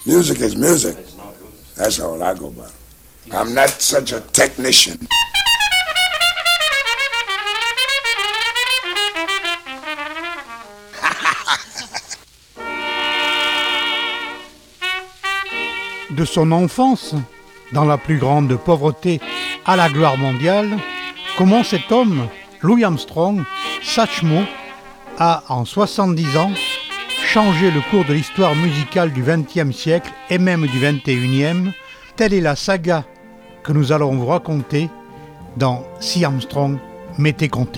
Music is music. That's all I go by. I'm not such a technician. De son enfance, dans la plus grande pauvreté à la gloire mondiale, comment cet homme, Louis Armstrong, Satchmo, a en 70 ans changé le cours de l'histoire musicale du XXe siècle et même du XXIe. Telle est la saga que nous allons vous raconter dans Si Armstrong m'était compté.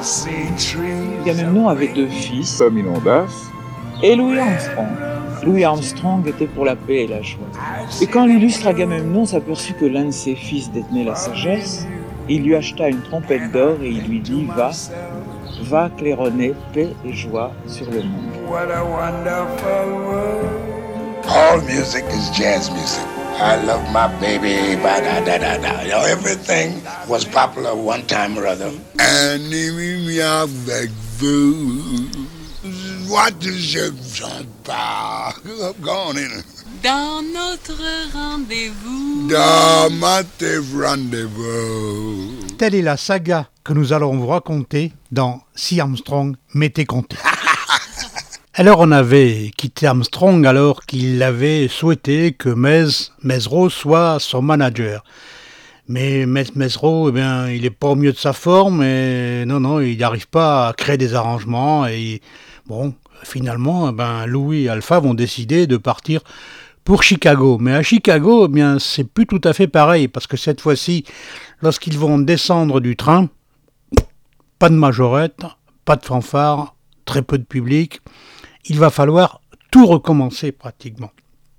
Agamemnon avait deux fils, Epaminondas et Louis Armstrong. Louis Armstrong était pour la paix et la joie. Et quand l'illustre Agamemnon s'aperçut que l'un de ses fils détenait la sagesse, il lui acheta une trompette d'or et il lui dit « Va claironner paix et joie sur le monde. » What a wonderful world. All music is jazz music. I love my baby, ba-da-da-da-da. You know, everything was popular one time or other. And me avec vous. What is your pas? Go on in. Dans notre rendez-vous. Dans notre rendez-vous. Telle est la saga que nous allons vous raconter dans Si Armstrong m'était compté. Alors on avait quitté Armstrong alors qu'il avait souhaité que Mesereau soit son manager. Mais Mesereau, il n'est pas au mieux de sa forme et non, il n'arrive pas à créer des arrangements et bon, finalement, Louis et Alpha vont décider de partir pour Chicago. Mais à Chicago, c'est plus tout à fait pareil parce que cette fois-ci, lorsqu'ils vont descendre du train, pas de majorette, pas de fanfare, très peu de public. Il va falloir tout recommencer pratiquement.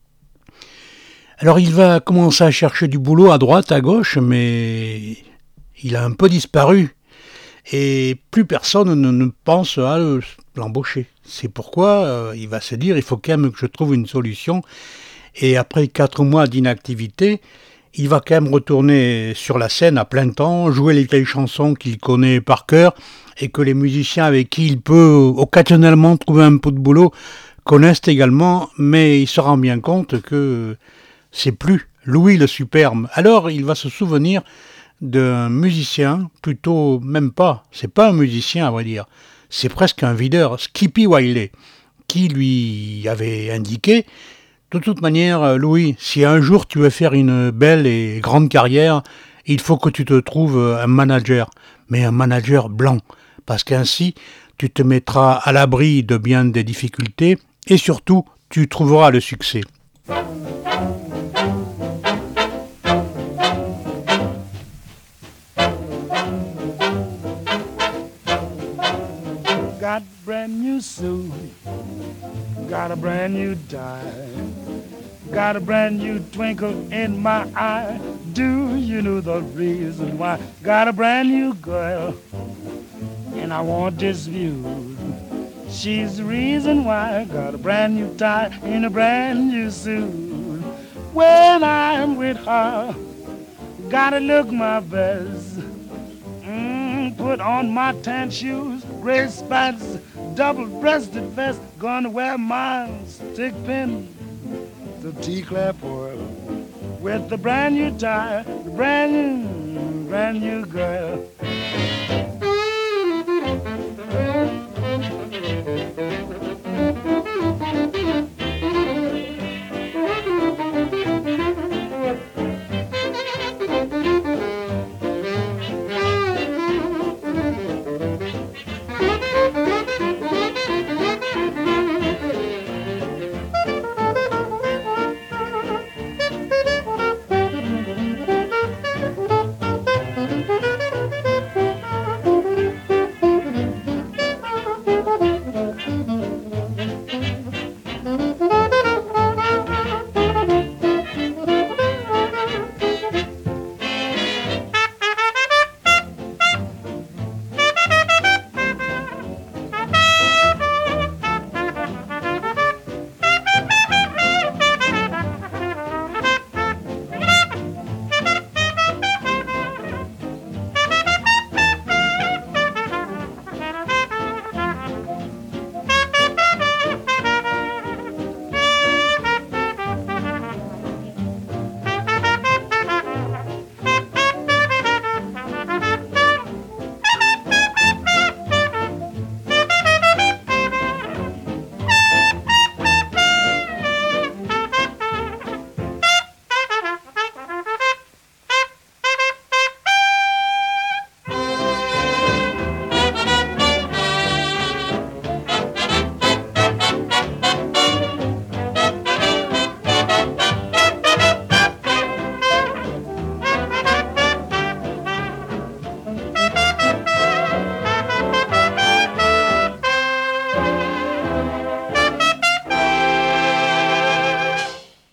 Alors il va commencer à chercher du boulot à droite, à gauche, mais il a un peu disparu. Et plus personne ne pense à l'embaucher. C'est pourquoi il va se dire, il faut quand même que je trouve une solution. Et après 4 mois d'inactivité, il va quand même retourner sur la scène à plein temps, jouer les vieilles chansons qu'il connaît par cœur et que les musiciens avec qui il peut occasionnellement trouver un peu de boulot connaissent également, mais il se rend bien compte que c'est plus Louis le superbe. Alors il va se souvenir d'un musicien, plutôt même pas, c'est pas un musicien à vrai dire, c'est presque un videur, Skippy Wiley, qui lui avait indiqué: de toute manière, Louis, si un jour tu veux faire une belle et grande carrière, il faut que tu te trouves un manager, mais un manager blanc, parce qu'ainsi tu te mettras à l'abri de bien des difficultés et surtout tu trouveras le succès. Got brand new suit, got a brand new tie, got a brand new twinkle in my eye. Do you know the reason why? Got a brand new girl, and I want this view. She's the reason why I got a brand new tie and a brand new suit. When I'm with her, gotta look my best. Put on my tan shoes, gray spats, double-breasted vest. Gonna wear my stick pin, the T-clap oil, with the brand new tie, the brand new girl.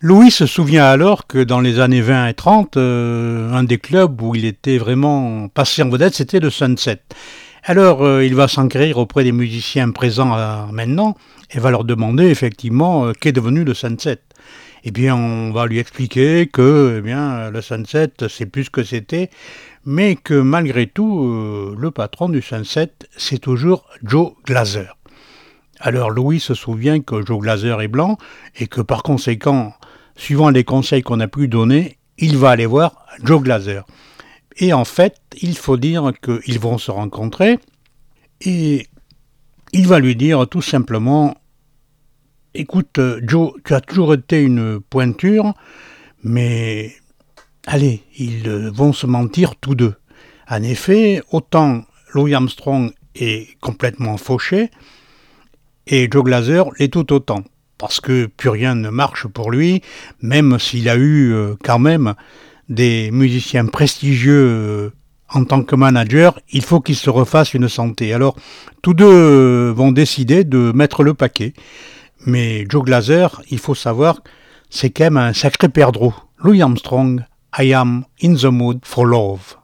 Louis se souvient alors que dans les années 20 et 30, un des clubs où il était vraiment passé en vedette, c'était le Sunset. Alors, il va s'enquérir auprès des musiciens présents maintenant et va leur demander effectivement qu'est devenu le Sunset. Eh bien, on va lui expliquer que le Sunset, c'est plus ce que c'était, mais que malgré tout, le patron du Sunset, c'est toujours Joe Glaser. Alors, Louis se souvient que Joe Glaser est blanc et que par conséquent, suivant les conseils qu'on a pu donner, il va aller voir Joe Glaser. Et en fait, il faut dire qu'ils vont se rencontrer et il va lui dire tout simplement « Écoute, Joe, tu as toujours été une pointure, mais allez, ils vont se mentir tous deux. En effet, autant Louis Armstrong est complètement fauché et Joe Glaser l'est tout autant. Parce que plus rien ne marche pour lui, même s'il a eu quand même des musiciens prestigieux en tant que manager, il faut qu'il se refasse une santé. Alors, tous deux vont décider de mettre le paquet. Mais Joe Glaser, il faut savoir, c'est quand même un sacré perdreau. Louis Armstrong, I am in the mood for love.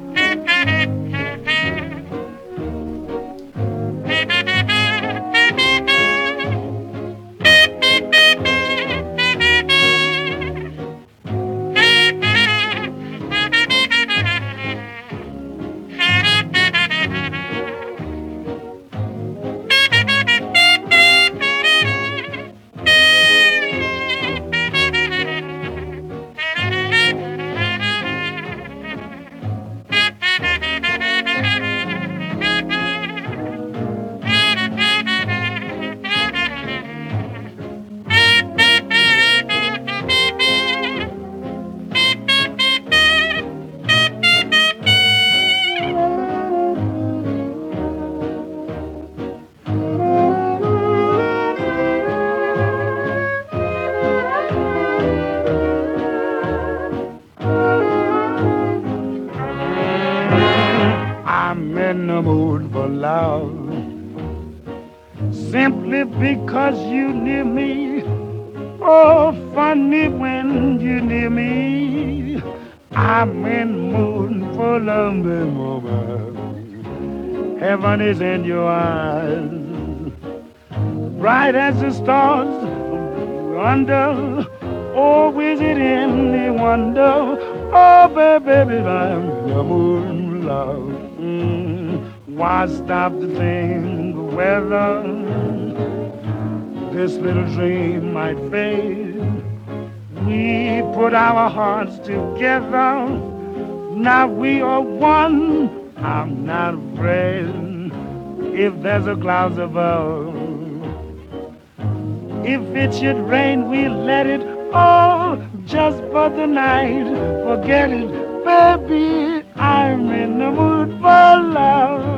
Simply because you near me, oh, funny when you near me. I'm in mood for love, woman. Heaven is in your eyes, bright as the stars under. Oh, is it any wonder? Oh, baby, I'm in the mood, love. Why stop to think whether this little dream might fade? We put our hearts together, now we are one. I'm not afraid if there's a cloud above. If it should rain, we'll let it all just for the night. Forget it, baby, I'm in the mood for love.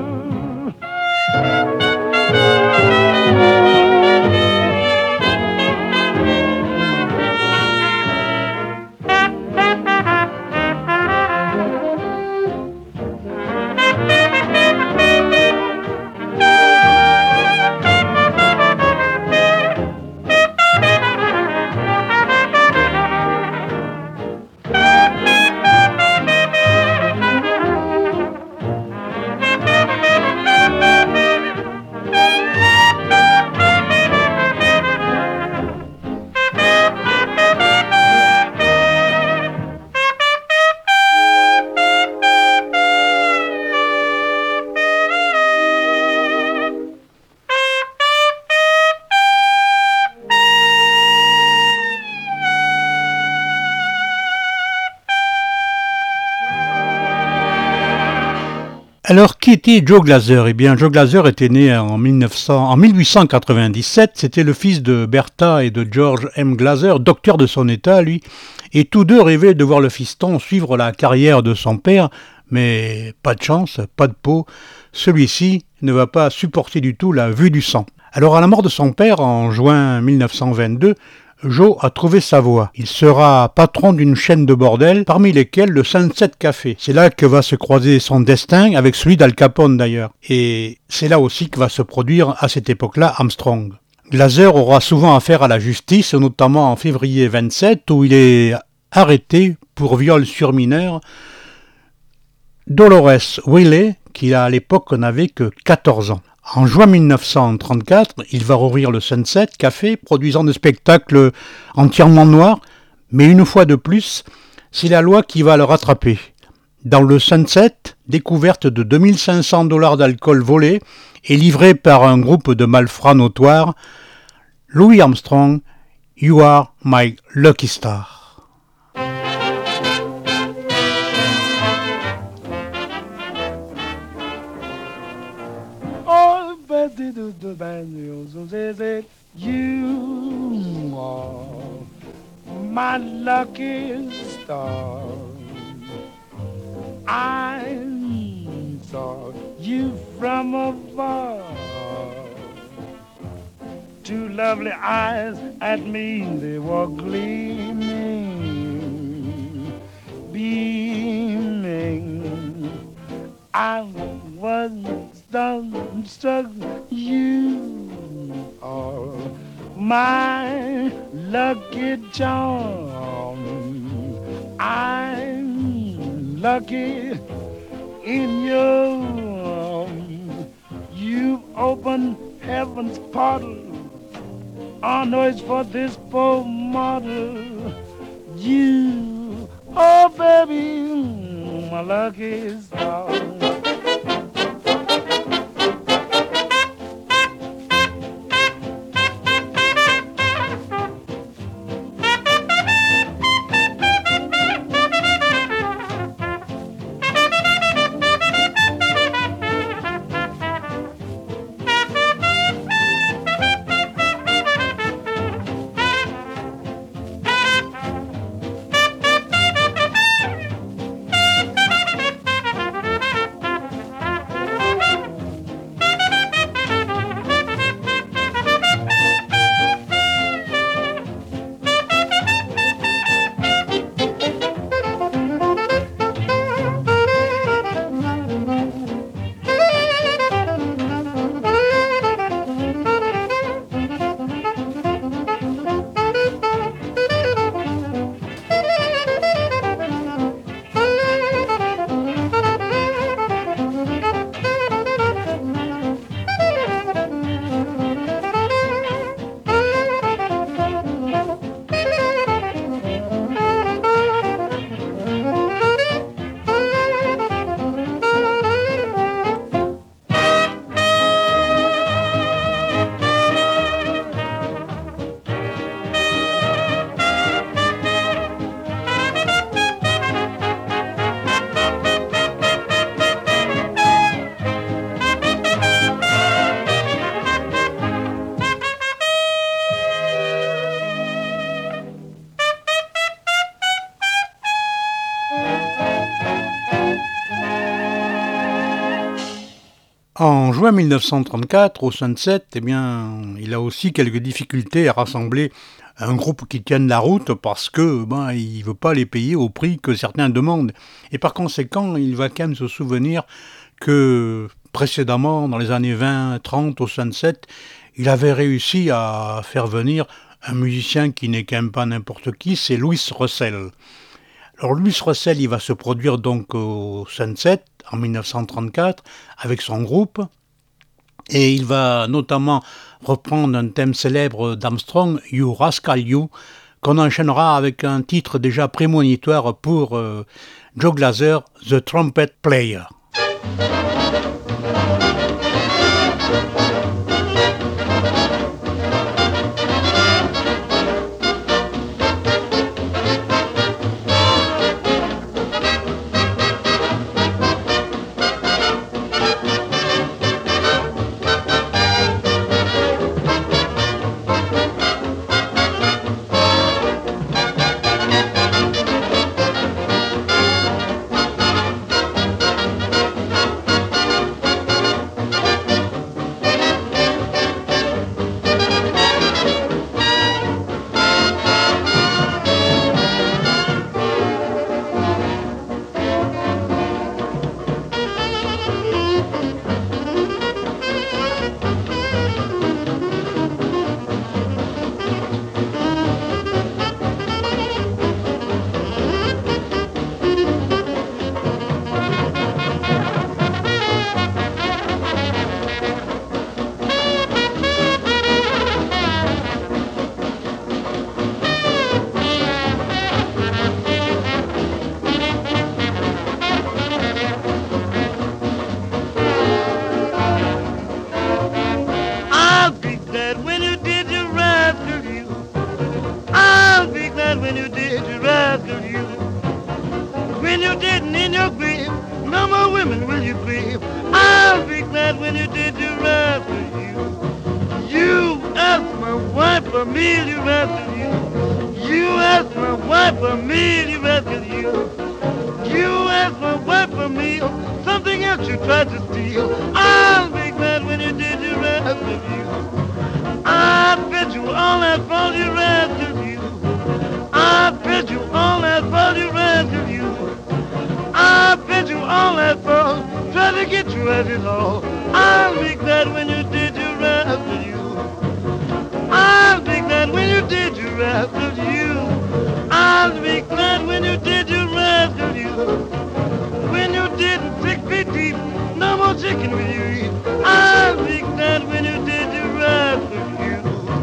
Alors, qui était Joe Glaser ? Eh bien, Joe Glaser était né en 1897. C'était le fils de Bertha et de George M. Glaser, docteur de son état, lui. Et tous deux rêvaient de voir le fiston suivre la carrière de son père, mais pas de chance, pas de peau. Celui-ci ne va pas supporter du tout la vue du sang. Alors, à la mort de son père, en juin 1922, Joe a trouvé sa voie. Il sera patron d'une chaîne de bordels, parmi lesquels le Sunset Café. C'est là que va se croiser son destin, avec celui d'Al Capone d'ailleurs. Et c'est là aussi que va se produire à cette époque-là Armstrong. Glaser aura souvent affaire à la justice, notamment en février 27, où il est arrêté pour viol sur mineur. Dolores Whaley, qui à l'époque n'avait que 14 ans. En juin 1934, il va rouvrir le Sunset Café, produisant des spectacles entièrement noirs, mais une fois de plus, c'est la loi qui va le rattraper. Dans le Sunset, découverte de $2500 d'alcool volé et livré par un groupe de malfrats notoires, Louis Armstrong, You Are My Lucky Star. You are my lucky star. I saw you from afar. Two lovely eyes at me, they were gleaming, beaming. I was dumbstruck. You are my lucky charm. I'm lucky in your arms. You've opened heaven's portal. I know it's for this poor mortal. You, oh baby, my lucky star. En juin 1934, au Sunset, il a aussi quelques difficultés à rassembler un groupe qui tienne la route parce que il ne veut pas les payer au prix que certains demandent. Et par conséquent, il va quand même se souvenir que précédemment, dans les années 20-30, au Sunset, il avait réussi à faire venir un musicien qui n'est quand même pas n'importe qui, c'est Louis Russell. Alors Louis Russell, il va se produire donc au Sunset en 1934 avec son groupe et il va notamment reprendre un thème célèbre d'Armstrong, You Rascal You, qu'on enchaînera avec un titre déjà prémonitoire pour Joe Glaser, The Trumpet Player. when you did, you rascal you. When you didn't in your grave, no more women will you grieve. I'll be glad when you did, you rascal you. You asked my wife for me, you rascal you. You asked my wife for me, you rascal you. You asked my wife for me, something else you tried to steal. I'll be glad when you did, you rascal you. I bet you all that fall, you rascal you. I bet you all that fall, you rascal you. I bet you all that fall, try to get you as it all. I'll be glad when you did, you rascal you. I'll be glad when you did, you rascal you. I'll be glad when you did, you rascal you. When you didn't 6 feet deep, no more chicken will you eat. I'll be glad when you did, you rascal you.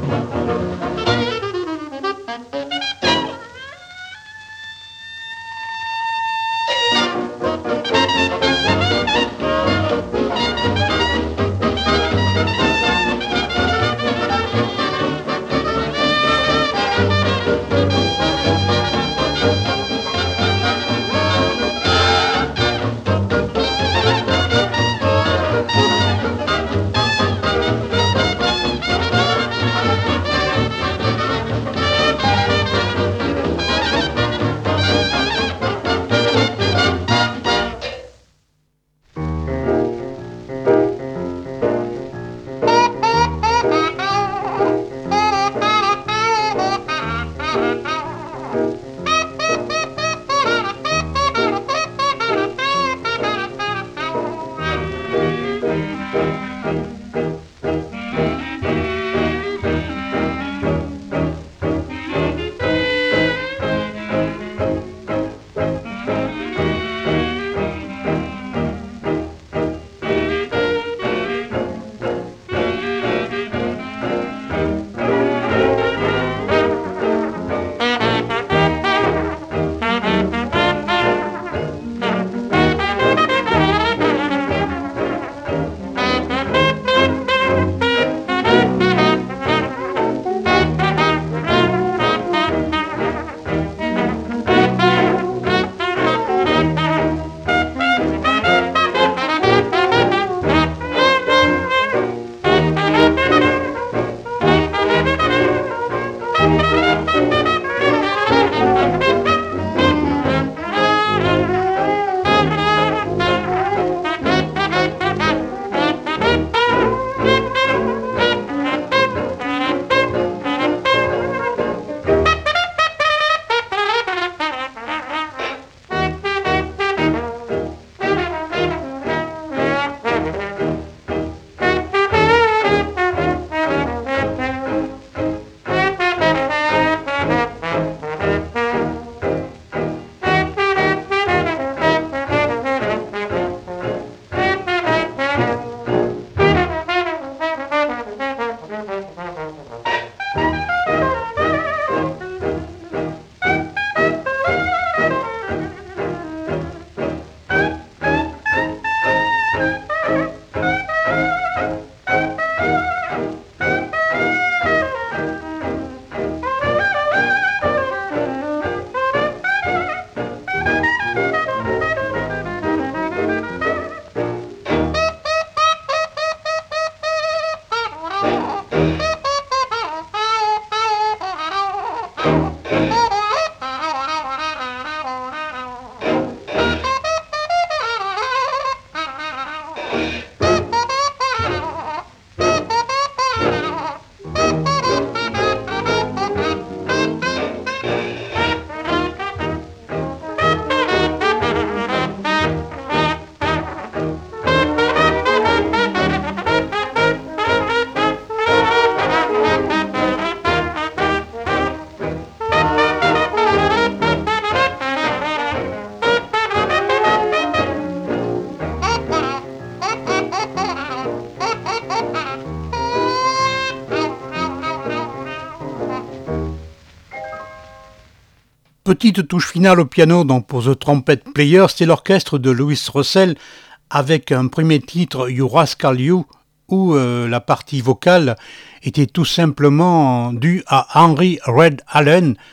Petite touche finale au piano donc pour The Trumpet Player, c'est l'orchestre de Louis Russell avec un premier titre You Rascal You où la partie vocale était tout simplement due à Henry Red Allen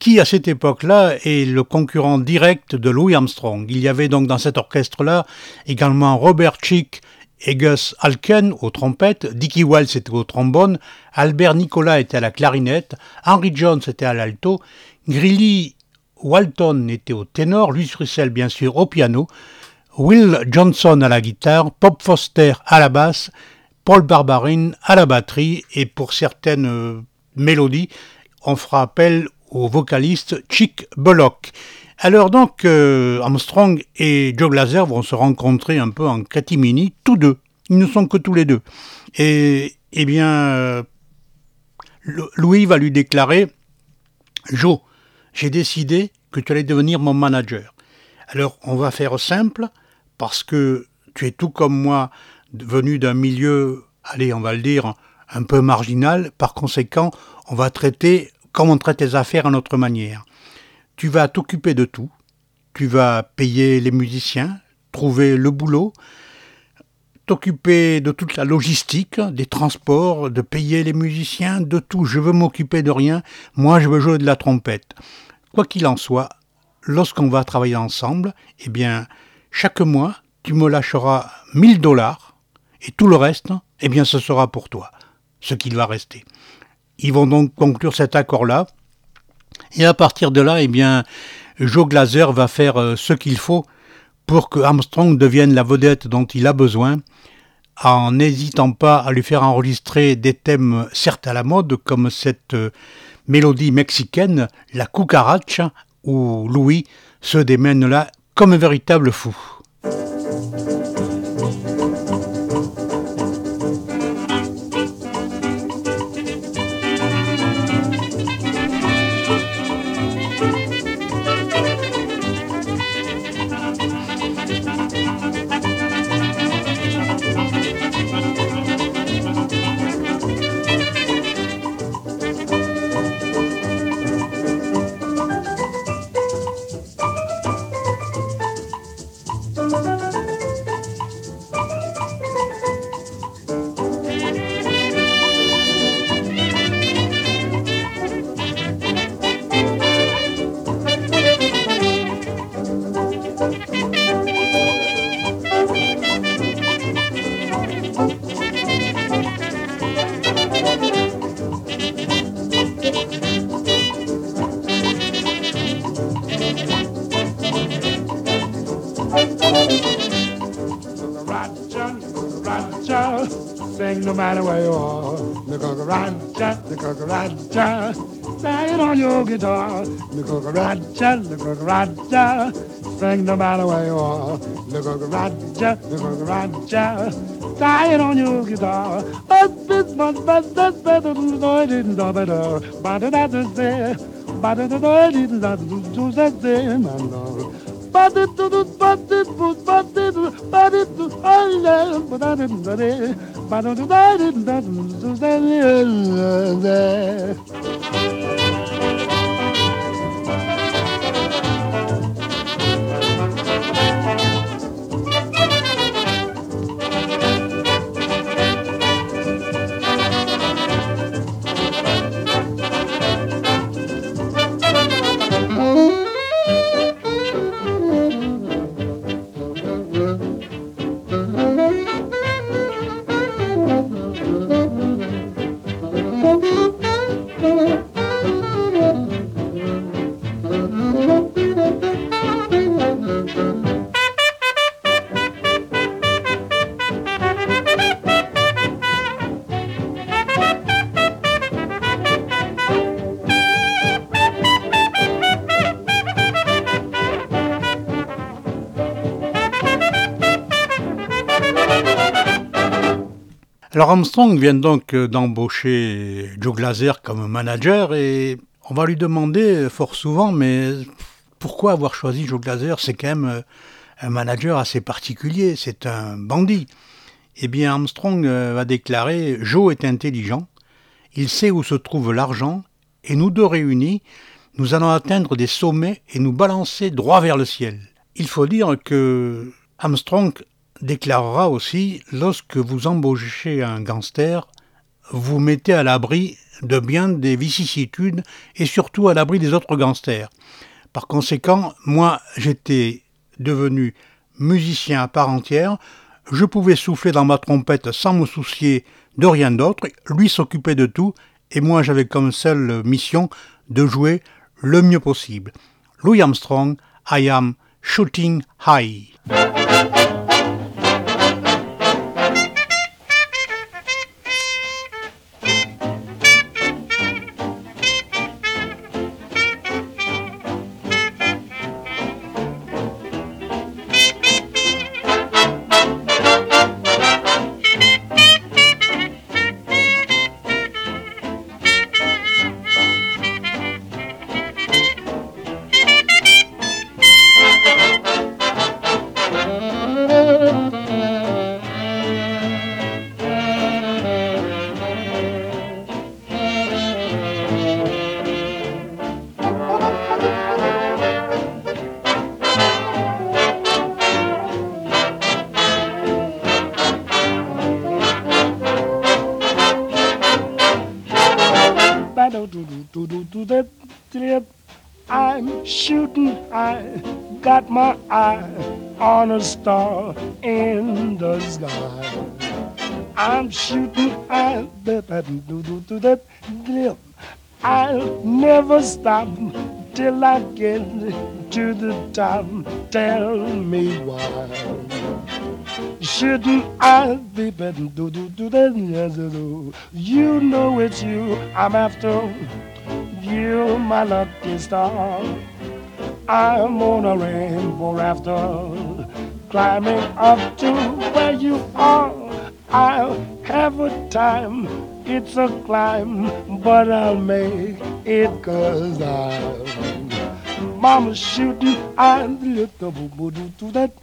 qui à cette époque-là est le concurrent direct de Louis Armstrong. Il y avait donc dans cet orchestre-là également Robert Chick et Gus Alken aux trompettes, Dickie Wells était au trombone, Albert Nicolas était à la clarinette, Henry Jones était à l'alto, Greeley Walton était au ténor, Louis Russell bien sûr au piano, Will Johnson à la guitare, Bob Foster à la basse, Paul Barbarin à la batterie et pour certaines mélodies, on fera appel au vocaliste Chick Bullock. Alors donc, Armstrong et Joe Glaser vont se rencontrer un peu en catimini, tous deux. Ils ne sont que tous les deux. Et eh bien, Louis va lui déclarer « Joe, j'ai décidé que tu allais devenir mon manager. Alors, on va faire simple, parce que tu es tout comme moi, venu d'un milieu, allez, on va le dire, un peu marginal. Par conséquent, on va traiter comme on traite les affaires à notre manière. Tu vas t'occuper de tout, tu vas payer les musiciens, trouver le boulot, t'occuper de toute la logistique, des transports, de payer les musiciens, de tout. Je veux m'occuper de rien, moi je veux jouer de la trompette. Quoi qu'il en soit, lorsqu'on va travailler ensemble, eh bien, chaque mois, tu me lâcheras $1000 et tout le reste, eh bien, ce sera pour toi, ce qu'il va rester. Ils vont donc conclure cet accord-là. Et à partir de là, eh bien, Joe Glaser va faire ce qu'il faut pour que Armstrong devienne la vedette dont il a besoin, en n'hésitant pas à lui faire enregistrer des thèmes certes à la mode, comme cette mélodie mexicaine, la cucaracha, où Louis se démène là comme un véritable fou. No matter where you are, the cucaracha, sing it on your guitar. The cucaracha, sing no matter where you are. The cucaracha, sing it on your guitar. But this much better, better than I didn't know better. But that's it, but I didn't know but it do, but it would, but it do, but it do, but I didn't know it. But I didn't know it. Alors Armstrong vient donc d'embaucher Joe Glaser comme manager et on va lui demander fort souvent, mais pourquoi avoir choisi Joe Glaser? C'est quand même un manager assez particulier, c'est un bandit. Eh bien Armstrong va déclarer « Joe est intelligent, il sait où se trouve l'argent et nous deux réunis, nous allons atteindre des sommets et nous balancer droit vers le ciel. » Il faut dire que Armstrong déclarera aussi « Lorsque vous embauchez un gangster, vous mettez à l'abri de bien des vicissitudes et surtout à l'abri des autres gangsters. Par conséquent, moi, j'étais devenu musicien à part entière. Je pouvais souffler dans ma trompette sans me soucier de rien d'autre. Lui s'occupait de tout et moi, j'avais comme seule mission de jouer le mieux possible. Louis Armstrong, I am shooting high. I'm shooting high, got my eye on a star in the sky. I'm shooting high, I'll never stop till I get to the top. Tell me why. Shouldn't I be better? You know it's you I'm after. You, my lucky star. I'm on a rainbow rafter, climbing up to where you are. I'll have a time, it's a climb, but I'll make it 'cause I'm Mama shooting, I'm the little boo-boo to that.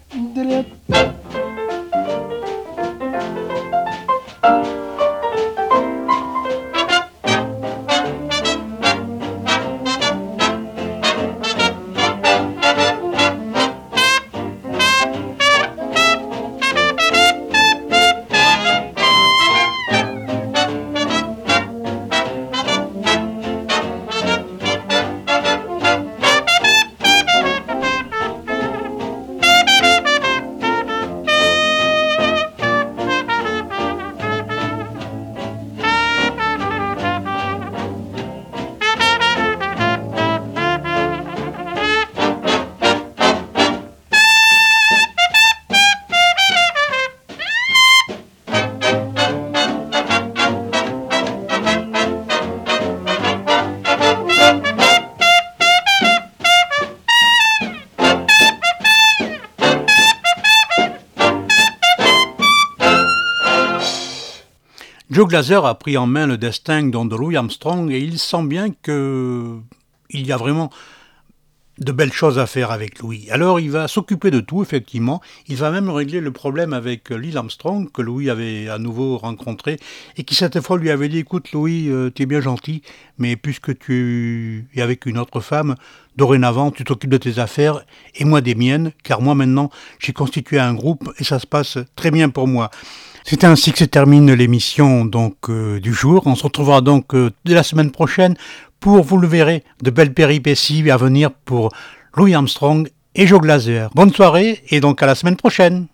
Joe Glaser a pris en main le destin de Louis Armstrong et il sent bien qu'il y a vraiment de belles choses à faire avec Louis. Alors il va s'occuper de tout, effectivement. Il va même régler le problème avec Louis Armstrong, que Louis avait à nouveau rencontré, et qui cette fois lui avait dit « Écoute Louis, tu es bien gentil, mais puisque tu es avec une autre femme, dorénavant tu t'occupes de tes affaires et moi des miennes, car moi maintenant j'ai constitué un groupe et ça se passe très bien pour moi. » C'est ainsi que se termine l'émission du jour. On se retrouvera donc dès la semaine prochaine pour, vous le verrez, de belles péripéties à venir pour Louis Armstrong et Joe Glaser. Bonne soirée et donc à la semaine prochaine.